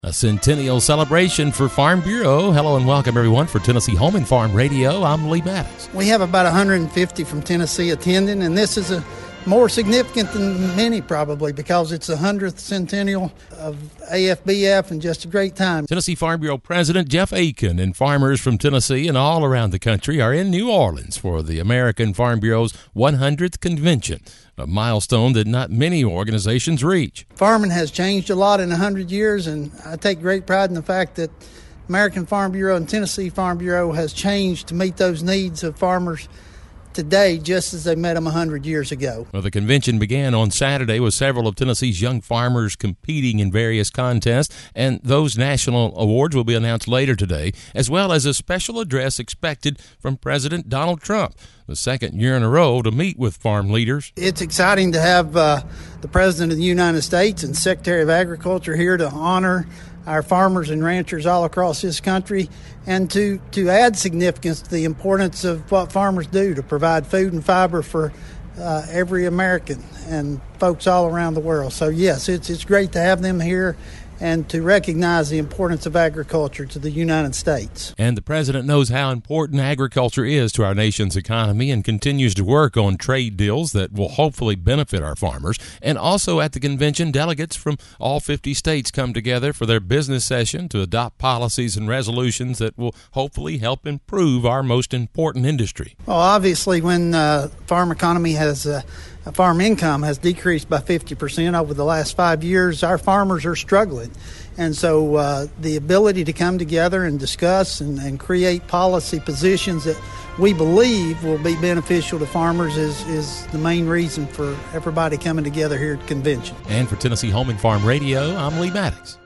A centennial celebration for Farm Bureau. Hello and welcome everyone for Tennessee Home and Farm Radio. I'm Lee Maddox. We have about 150 from Tennessee attending, and this is more significant than many probably because it's the 100th centennial of AFBF and just a great time. Tennessee Farm Bureau President Jeff Aiken and farmers from Tennessee and all around the country are in New Orleans for the American Farm Bureau's 100th convention, a milestone that not many organizations reach. Farming has changed a lot in 100 years, and I take great pride in the fact that American Farm Bureau and Tennessee Farm Bureau has changed to meet those needs of farmers today just as they met them 100 years ago. Well, the convention began on Saturday with several of Tennessee's young farmers competing in various contests, and those national awards will be announced later today, as well as a special address expected from President Donald Trump, the second year in a row to meet with farm leaders. It's exciting to have the President of the United States and Secretary of Agriculture here to honor our farmers and ranchers all across this country, and to add significance to the importance of what farmers do to provide food and fiber for every American and folks all around the world. So yes, it's great to have them here and to recognize the importance of agriculture to the United States. And the President knows how important agriculture is to our nation's economy and continues to work on trade deals that will hopefully benefit our farmers. And also at the convention, delegates from all 50 states come together for their business session to adopt policies and resolutions that will hopefully help improve our most important industry. Well, obviously, when farm economy has farm income has decreased by 50% over the last 5 years, our farmers are struggling. And so the ability to come together and discuss and create policy positions that we believe will be beneficial to farmers is the main reason for everybody coming together here at the convention. And for Tennessee Home and Farm Radio, I'm Lee Maddox.